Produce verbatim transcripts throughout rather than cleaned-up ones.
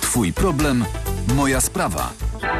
Twój problem, moja sprawa.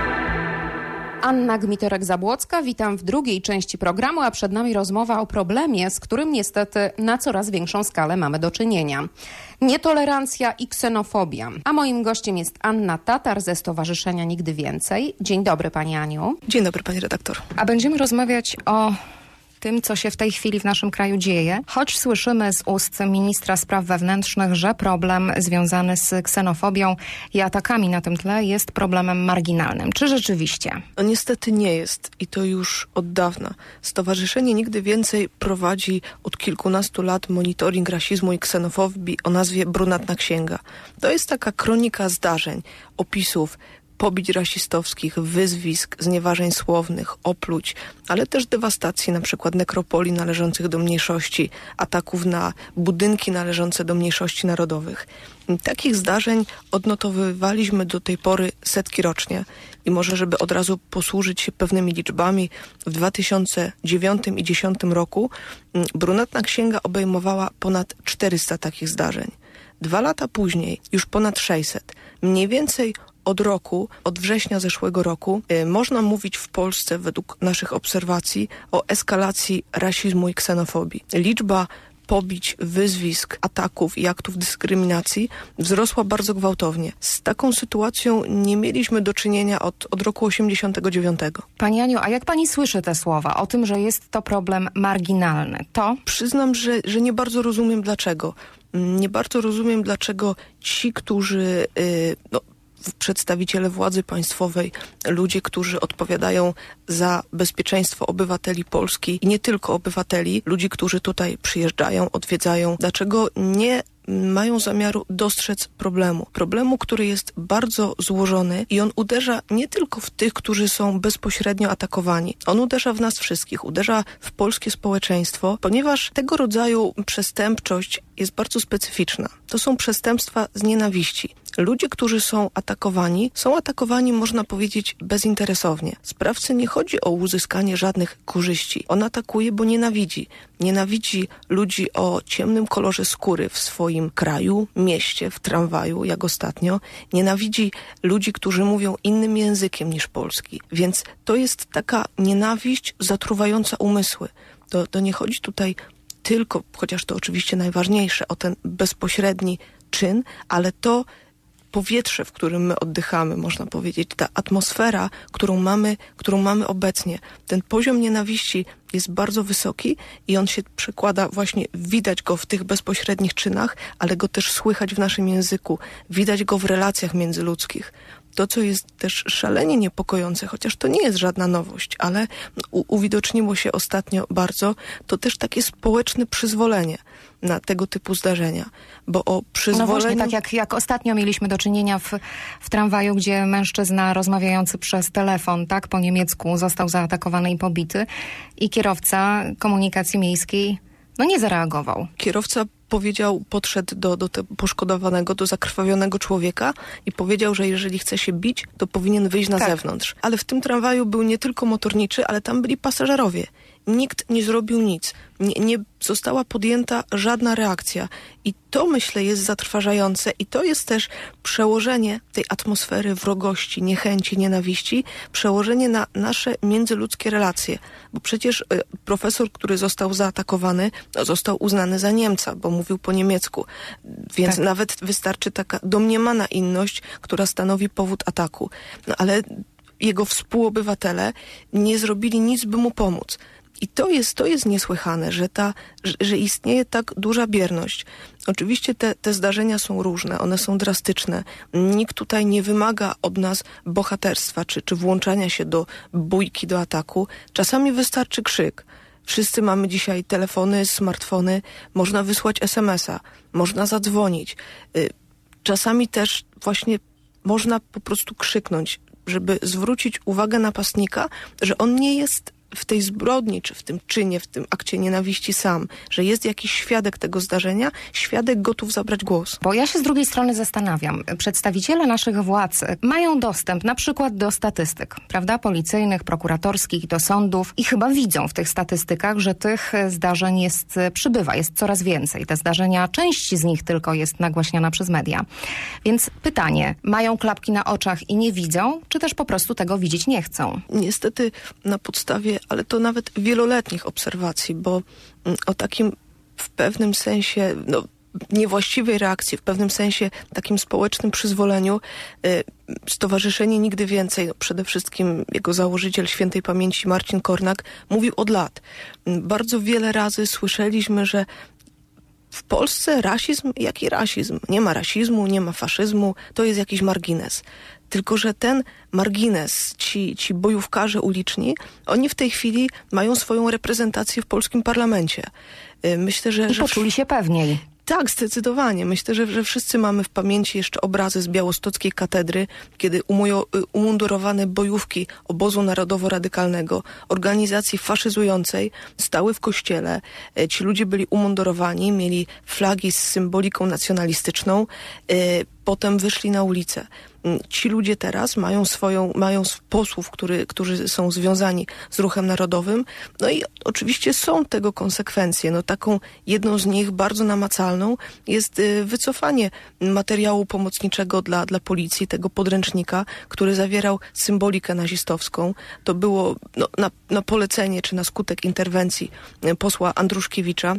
Anna Gmiterek-Zabłocka, witam w drugiej części programu, a przed nami rozmowa o problemie, z którym niestety na coraz większą skalę mamy do czynienia. Nietolerancja i ksenofobia. A moim gościem jest Anna Tatar ze Stowarzyszenia Nigdy Więcej. Dzień dobry, pani Aniu. Dzień dobry, pani redaktor. A będziemy rozmawiać o tym, co się w tej chwili w naszym kraju dzieje, choć słyszymy z ust ministra spraw wewnętrznych, że problem związany z ksenofobią i atakami na tym tle jest problemem marginalnym. Czy rzeczywiście? No niestety nie jest i to już od dawna. Stowarzyszenie Nigdy Więcej prowadzi od kilkunastu lat monitoring rasizmu i ksenofobii o nazwie Brunatna Księga. To jest taka kronika zdarzeń, opisów, pobić rasistowskich, wyzwisk, znieważeń słownych, opluć, ale też dewastacji, na przykład nekropolii należących do mniejszości, ataków na budynki należące do mniejszości narodowych. Takich zdarzeń odnotowywaliśmy do tej pory setki rocznie i może, żeby od razu posłużyć się pewnymi liczbami, w dwa tysiące dziewiątym i dwa tysiące dziesiątym roku Brunatna Księga obejmowała ponad czterysta takich zdarzeń. Dwa lata później już ponad sześćset. Mniej więcej od roku, od września zeszłego roku, y, można mówić w Polsce, według naszych obserwacji, o eskalacji rasizmu i ksenofobii. Liczba pobić, wyzwisk, ataków i aktów dyskryminacji wzrosła bardzo gwałtownie. Z taką sytuacją nie mieliśmy do czynienia od, od roku osiemdziesiątego dziewiątego. Pani Aniu, a jak pani słyszy te słowa o tym, że jest to problem marginalny, to? Przyznam, że, że nie bardzo rozumiem dlaczego. Nie bardzo rozumiem, dlaczego ci, którzy... Yy, no, przedstawiciele władzy państwowej, ludzie, którzy odpowiadają za bezpieczeństwo obywateli Polski i nie tylko obywateli, ludzi, którzy tutaj przyjeżdżają, odwiedzają, dlaczego nie mają zamiaru dostrzec problemu. Problemu, który jest bardzo złożony i on uderza nie tylko w tych, którzy są bezpośrednio atakowani. On uderza w nas wszystkich, uderza w polskie społeczeństwo, ponieważ tego rodzaju przestępczość jest bardzo specyficzna. To są przestępstwa z nienawiści. Ludzie, którzy są atakowani, są atakowani, można powiedzieć, bezinteresownie. Sprawcy nie chodzi o uzyskanie żadnych korzyści. On atakuje, bo nienawidzi. Nienawidzi ludzi o ciemnym kolorze skóry w swoim kraju, mieście, w tramwaju, jak ostatnio. Nienawidzi ludzi, którzy mówią innym językiem niż polski. Więc to jest taka nienawiść zatruwająca umysły. To, to nie chodzi tutaj tylko, chociaż to oczywiście najważniejsze, o ten bezpośredni czyn, ale to powietrze, w którym my oddychamy, można powiedzieć, ta atmosfera, którą mamy, którą mamy obecnie. Ten poziom nienawiści jest bardzo wysoki i on się przekłada właśnie, widać go w tych bezpośrednich czynach, ale go też słychać w naszym języku, widać go w relacjach międzyludzkich. To, co jest też szalenie niepokojące, chociaż to nie jest żadna nowość, ale u- uwidoczniło się ostatnio bardzo, to też takie społeczne przyzwolenie na tego typu zdarzenia. Bo o przyzwoleniu... No właśnie, tak jak, jak ostatnio mieliśmy do czynienia w, w tramwaju, gdzie mężczyzna rozmawiający przez telefon, tak, po niemiecku został zaatakowany i pobity i kierowca komunikacji miejskiej no nie zareagował. Kierowca powiedział, podszedł do, do tego poszkodowanego, do zakrwawionego człowieka i powiedział, że jeżeli chce się bić, to powinien wyjść na tak. zewnątrz. Ale w tym tramwaju był nie tylko motorniczy, ale tam byli pasażerowie. Nikt nie zrobił nic. Nie, nie została podjęta żadna reakcja. I to, myślę, jest zatrważające i to jest też przełożenie tej atmosfery wrogości, niechęci, nienawiści, przełożenie na nasze międzyludzkie relacje. Bo przecież y, profesor, który został zaatakowany, no, został uznany za Niemca, bo mówił po niemiecku. Więc tak. nawet wystarczy taka domniemana inność, która stanowi powód ataku. No, ale jego współobywatele nie zrobili nic, by mu pomóc. I to jest, to jest niesłychane, że, ta, że, że istnieje tak duża bierność. Oczywiście te, te zdarzenia są różne, one są drastyczne. Nikt tutaj nie wymaga od nas bohaterstwa czy, czy włączania się do bójki, do ataku. Czasami wystarczy krzyk. Wszyscy mamy dzisiaj telefony, smartfony, można wysłać es em es a, można zadzwonić. Czasami też właśnie można po prostu krzyknąć, żeby zwrócić uwagę napastnika, że on nie jest w tej zbrodni, czy w tym czynie, w tym akcie nienawiści sam, że jest jakiś świadek tego zdarzenia, świadek gotów zabrać głos. Bo ja się z drugiej strony zastanawiam. Przedstawiciele naszych władz mają dostęp na przykład do statystyk, prawda, policyjnych, prokuratorskich, do sądów i chyba widzą w tych statystykach, że tych zdarzeń jest, przybywa, jest coraz więcej. Te zdarzenia, część z nich tylko jest nagłaśniana przez media. Więc pytanie, mają klapki na oczach i nie widzą, czy też po prostu tego widzieć nie chcą? Niestety na podstawie, ale to nawet wieloletnich obserwacji, bo o takim w pewnym sensie, no, niewłaściwej reakcji, w pewnym sensie takim społecznym przyzwoleniu y, Stowarzyszenie Nigdy Więcej, no przede wszystkim jego założyciel świętej pamięci Marcin Kornak mówił od lat. Bardzo wiele razy słyszeliśmy, że w Polsce rasizm, jaki rasizm? Nie ma rasizmu, nie ma faszyzmu, to jest jakiś margines. Tylko że ten margines, ci, ci bojówkarze uliczni, oni w tej chwili mają swoją reprezentację w polskim parlamencie. Myślę, że... I że poczuli się pewniej. Tak, zdecydowanie. Myślę, że, że wszyscy mamy w pamięci jeszcze obrazy z białostockiej katedry, kiedy umujo, umundurowane bojówki obozu narodowo-radykalnego, organizacji faszyzującej, stały w kościele. Ci ludzie byli umundurowani, mieli flagi z symboliką nacjonalistyczną, potem wyszli na ulicę. Ci ludzie teraz mają swoją, mają posłów, który, którzy są związani z ruchem narodowym. No i oczywiście są tego konsekwencje. No taką jedną z nich, bardzo namacalną, jest wycofanie materiału pomocniczego dla, dla policji, tego podręcznika, który zawierał symbolikę nazistowską. To było no, na, na polecenie czy na skutek interwencji posła Andruszkiewicza,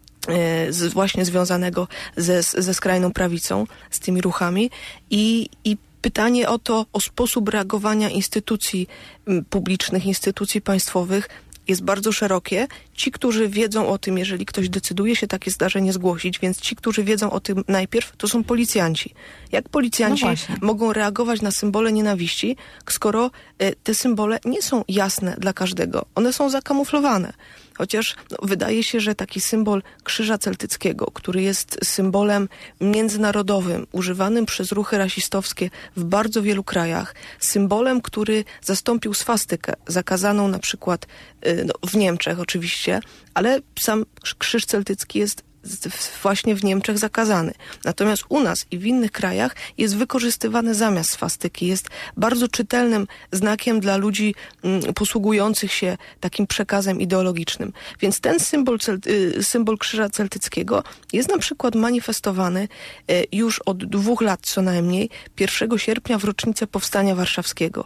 z, właśnie związanego ze, ze skrajną prawicą, z tymi ruchami i, i pytanie o to, o sposób reagowania instytucji publicznych, instytucji państwowych jest bardzo szerokie. Ci, którzy wiedzą o tym, jeżeli ktoś decyduje się takie zdarzenie zgłosić, więc ci, którzy wiedzą o tym najpierw, to są policjanci. Jak policjanci no mogą reagować na symbole nienawiści, skoro y, te symbole nie są jasne dla każdego. One są zakamuflowane. Chociaż no, wydaje się, że taki symbol Krzyża Celtyckiego, który jest symbolem międzynarodowym, używanym przez ruchy rasistowskie w bardzo wielu krajach, symbolem, który zastąpił swastykę, zakazaną na przykład y, no, w Niemczech oczywiście, ale sam Krzyż Celtycki jest właśnie w Niemczech zakazany. Natomiast u nas i w innych krajach jest wykorzystywany zamiast swastyki. Jest bardzo czytelnym znakiem dla ludzi mm, posługujących się takim przekazem ideologicznym. Więc ten symbol, y, symbol Krzyża Celtyckiego jest na przykład manifestowany y, już od dwóch lat co najmniej, pierwszego sierpnia w rocznicę Powstania Warszawskiego.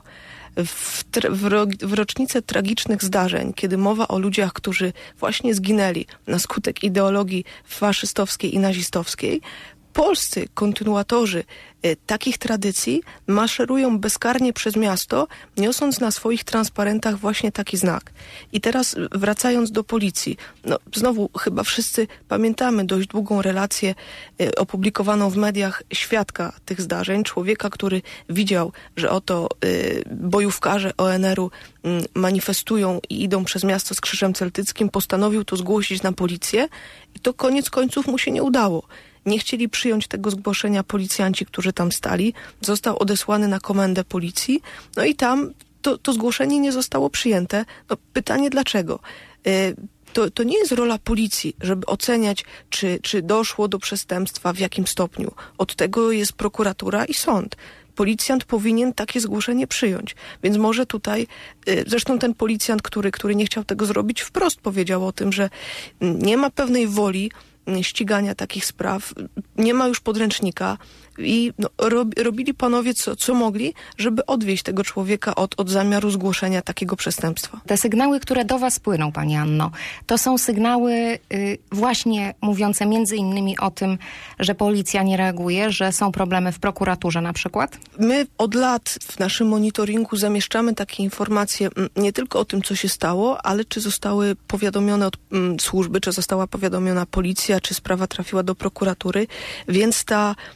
W, w, ro, w rocznicę tragicznych zdarzeń, kiedy mowa o ludziach, którzy właśnie zginęli na skutek ideologii faszystowskiej i nazistowskiej, polscy kontynuatorzy y, takich tradycji maszerują bezkarnie przez miasto, niosąc na swoich transparentach właśnie taki znak. I teraz wracając do policji, no znowu chyba wszyscy pamiętamy dość długą relację y, opublikowaną w mediach świadka tych zdarzeń, człowieka, który widział, że oto y, bojówkarze O N R u y, manifestują i idą przez miasto z Krzyżem Celtyckim, postanowił to zgłosić na policję i to koniec końców mu się nie udało. Nie chcieli przyjąć tego zgłoszenia policjanci, którzy tam stali. Został odesłany na komendę policji. No i tam to, to zgłoszenie nie zostało przyjęte. No, pytanie dlaczego? Y, to, to nie jest rola policji, żeby oceniać, czy, czy doszło do przestępstwa, w jakim stopniu. Od tego jest prokuratura i sąd. Policjant powinien takie zgłoszenie przyjąć. Więc może tutaj, y, zresztą ten policjant, który, który nie chciał tego zrobić, wprost powiedział o tym, że nie ma pewnej woli ścigania takich spraw, nie ma już podręcznika i no, rob, robili panowie co, co mogli, żeby odwieźć tego człowieka od, od zamiaru zgłoszenia takiego przestępstwa. Te sygnały, które do was płyną, pani Anno, to są sygnały y, właśnie mówiące między innymi o tym, że policja nie reaguje, że są problemy w prokuraturze na przykład? My od lat w naszym monitoringu zamieszczamy takie informacje nie tylko o tym, co się stało, ale czy zostały powiadomione od mm, służby, czy została powiadomiona policja, czy sprawa trafiła do prokuratury, więc ta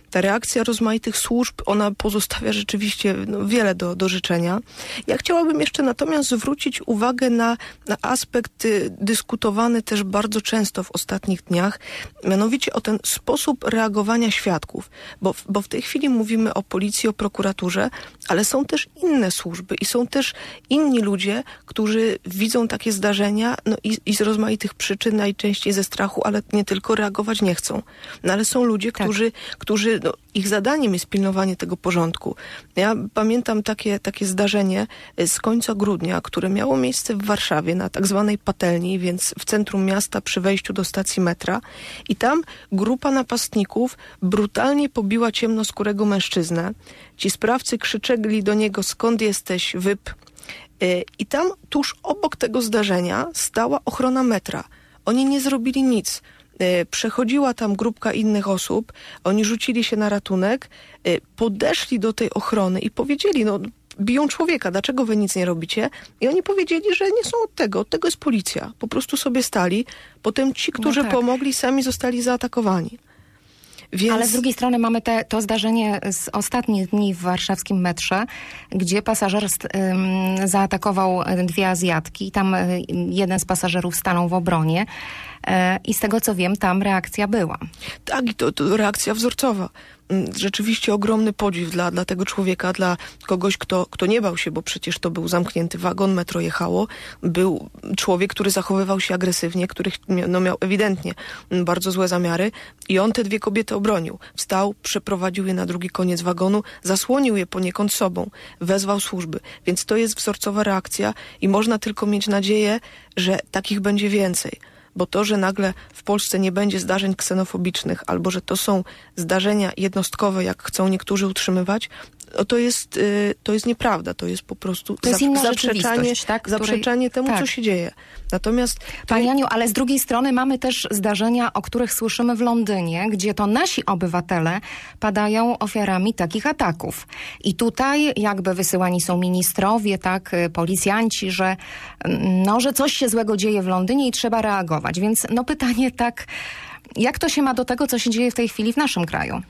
Ta reakcja rozmaitych służb, ona pozostawia rzeczywiście no, wiele do, do życzenia. Ja chciałabym jeszcze natomiast zwrócić uwagę na, na aspekt y, dyskutowany też bardzo często w ostatnich dniach, mianowicie o ten sposób reagowania świadków, bo, bo w tej chwili mówimy o policji, o prokuraturze, ale są też inne służby i są też inni ludzie, którzy widzą takie zdarzenia no i, i z rozmaitych przyczyn, najczęściej ze strachu, ale nie tylko, reagować nie chcą. No ale są ludzie, Tak. którzy, którzy no, ich zadaniem jest pilnowanie tego porządku. Ja pamiętam takie, takie zdarzenie z końca grudnia, które miało miejsce w Warszawie na tak zwanej Patelni, więc w centrum miasta przy wejściu do stacji metra i tam grupa napastników brutalnie pobiła ciemnoskórego mężczyznę. Ci sprawcy krzyczeli do niego: skąd jesteś, wyp? I tam tuż obok tego zdarzenia stała ochrona metra. Oni nie zrobili nic. Przechodziła tam grupka innych osób, oni rzucili się na ratunek, podeszli do tej ochrony i powiedzieli: no biją człowieka, dlaczego wy nic nie robicie? I oni powiedzieli, że nie są od tego, od tego jest policja. Po prostu sobie stali. Potem ci, którzy no tak. pomogli, sami zostali zaatakowani. Więc... Ale z drugiej strony mamy te, to zdarzenie z ostatnich dni w warszawskim metrze, gdzie pasażer st, ym, zaatakował dwie Azjatki. Tam y, jeden z pasażerów stanął w obronie y, i z tego co wiem, tam reakcja była. Tak, i to, to reakcja wzorcowa. Rzeczywiście ogromny podziw dla, dla tego człowieka, dla kogoś, kto, kto nie bał się, bo przecież to był zamknięty wagon, metro jechało. Był człowiek, który zachowywał się agresywnie, który no, miał ewidentnie bardzo złe zamiary i on te dwie kobiety obronił. Wstał, przeprowadził je na drugi koniec wagonu, zasłonił je poniekąd sobą, wezwał służby. Więc to jest wzorcowa reakcja i można tylko mieć nadzieję, że takich będzie więcej. Bo to, że nagle w Polsce nie będzie zdarzeń ksenofobicznych, albo że to są zdarzenia jednostkowe, jak chcą niektórzy utrzymywać, to jest, to jest nieprawda. To jest po prostu to jest zap- zaprzeczanie, tak? zaprzeczanie temu, tak. co się dzieje. Natomiast... Pani Aniu, ale z drugiej strony mamy też zdarzenia, o których słyszymy w Londynie, gdzie to nasi obywatele padają ofiarami takich ataków. I tutaj jakby wysyłani są ministrowie, tak, policjanci, że, no, że coś się złego dzieje w Londynie i trzeba reagować. Więc no pytanie tak, jak to się ma do tego, co się dzieje w tej chwili w naszym kraju?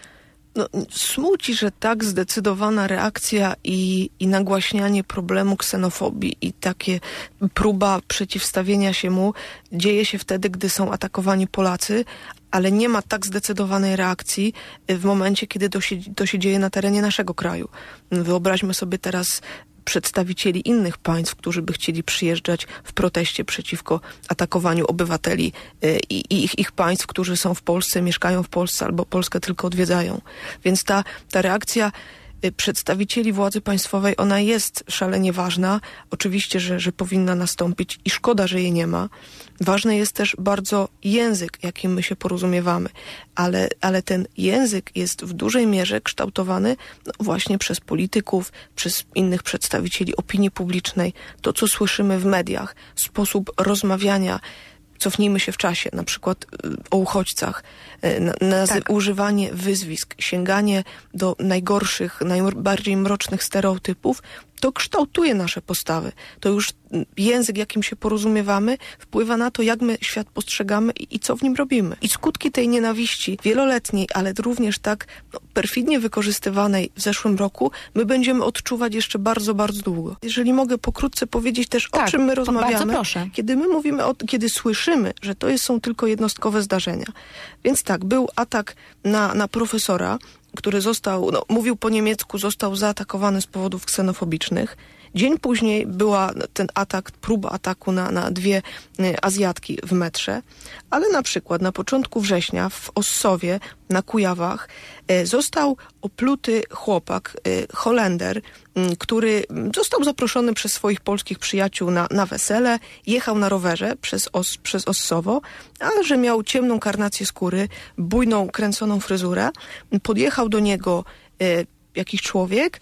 No, smuci, że tak zdecydowana reakcja i, i nagłaśnianie problemu ksenofobii i takie próba przeciwstawienia się mu dzieje się wtedy, gdy są atakowani Polacy, ale nie ma tak zdecydowanej reakcji w momencie, kiedy to się, to się dzieje na terenie naszego kraju. Wyobraźmy sobie teraz przedstawicieli innych państw, którzy by chcieli przyjeżdżać w proteście przeciwko atakowaniu obywateli i, i ich, ich państw, którzy są w Polsce, mieszkają w Polsce albo Polskę tylko odwiedzają. Więc ta, ta reakcja przedstawicieli władzy państwowej, ona jest szalenie ważna. Oczywiście, że, że powinna nastąpić i szkoda, że jej nie ma. Ważny jest też bardzo język, jakim my się porozumiewamy, ale, ale ten język jest w dużej mierze kształtowany no, właśnie przez polityków, przez innych przedstawicieli opinii publicznej. To, co słyszymy w mediach, sposób rozmawiania. Cofnijmy się w czasie, na przykład o uchodźcach, na, tak. używanie wyzwisk, sięganie do najgorszych, najbardziej mrocznych stereotypów, to kształtuje nasze postawy. To już język, jakim się porozumiewamy, wpływa na to, jak my świat postrzegamy i, i co w nim robimy. I skutki tej nienawiści wieloletniej, ale również tak no, perfidnie wykorzystywanej w zeszłym roku, my będziemy odczuwać jeszcze bardzo, bardzo długo. Jeżeli mogę pokrótce powiedzieć też, tak, o czym my rozmawiamy. Bardzo proszę. Kiedy my mówimy, o, kiedy słyszymy, że to jest, są tylko jednostkowe zdarzenia. Więc tak, był atak na, na profesora, który został, no, mówił po niemiecku, został zaatakowany z powodów ksenofobicznych. Dzień później była ten atak, próba ataku na, na dwie y, Azjatki w metrze, ale na przykład na początku września w Ossowie na Kujawach y, został opluty chłopak, y, Holender, y, który został zaproszony przez swoich polskich przyjaciół na, na wesele, jechał na rowerze przez, Os, przez Ossowo, ale że miał ciemną karnację skóry, bujną, kręconą fryzurę, podjechał do niego y, jakiś człowiek,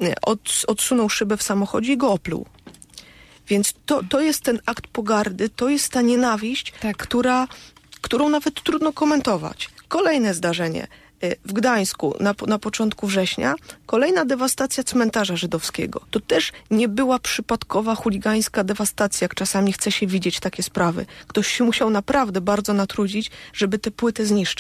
Od, odsunął szybę w samochodzie i go opluł. Więc to, to jest ten akt pogardy, to jest ta nienawiść, tak. która, którą nawet trudno komentować. Kolejne zdarzenie w Gdańsku na, na początku września, kolejna dewastacja cmentarza żydowskiego. To też nie była przypadkowa chuligańska dewastacja, jak czasami chce się widzieć takie sprawy. Ktoś się musiał naprawdę bardzo natrudzić, żeby tę płytę zniszczyć.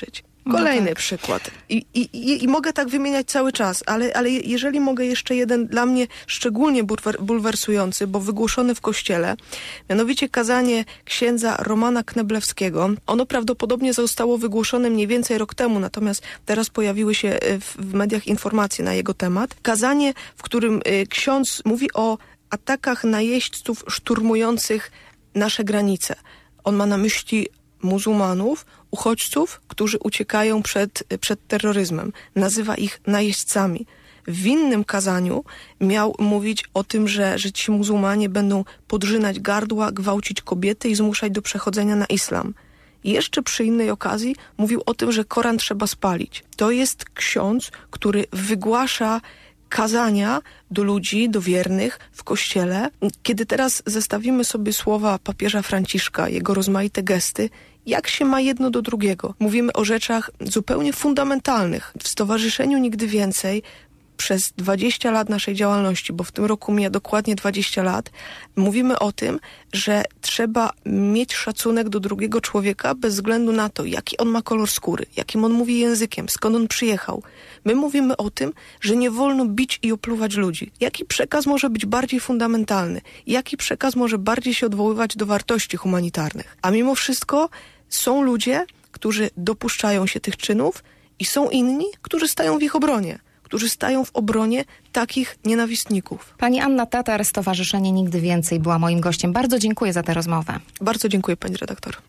Kolejny No tak. przykład. I, i, i, I mogę tak wymieniać cały czas, ale, ale jeżeli mogę jeszcze jeden dla mnie szczególnie bulwer, bulwersujący, bo wygłoszony w kościele, mianowicie kazanie księdza Romana Kneblewskiego. Ono prawdopodobnie zostało wygłoszone mniej więcej rok temu, natomiast teraz pojawiły się w, w mediach informacje na jego temat. Kazanie, w którym y, ksiądz mówi o atakach najeźdźców szturmujących nasze granice. On ma na myśli muzułmanów, uchodźców, którzy uciekają przed, przed terroryzmem. Nazywa ich najeźdźcami. W innym kazaniu miał mówić o tym, że, że ci muzułmanie będą podrzynać gardła, gwałcić kobiety i zmuszać do przechodzenia na islam. I jeszcze przy innej okazji mówił o tym, że Koran trzeba spalić. To jest ksiądz, który wygłasza kazania do ludzi, do wiernych w kościele. Kiedy teraz zestawimy sobie słowa papieża Franciszka, jego rozmaite gesty, jak się ma jedno do drugiego? Mówimy o rzeczach zupełnie fundamentalnych. W Stowarzyszeniu Nigdy Więcej przez dwadzieścia lat naszej działalności, bo w tym roku mija dokładnie dwadzieścia lat, mówimy o tym, że trzeba mieć szacunek do drugiego człowieka bez względu na to, jaki on ma kolor skóry, jakim on mówi językiem, skąd on przyjechał. My mówimy o tym, że nie wolno bić i opluwać ludzi. Jaki przekaz może być bardziej fundamentalny? Jaki przekaz może bardziej się odwoływać do wartości humanitarnych? A mimo wszystko są ludzie, którzy dopuszczają się tych czynów i są inni, którzy stają w ich obronie. którzy stają w obronie takich nienawistników. Pani Anna Tatar, Stowarzyszenie Nigdy Więcej była moim gościem. Bardzo dziękuję za tę rozmowę. Bardzo dziękuję, pani redaktor.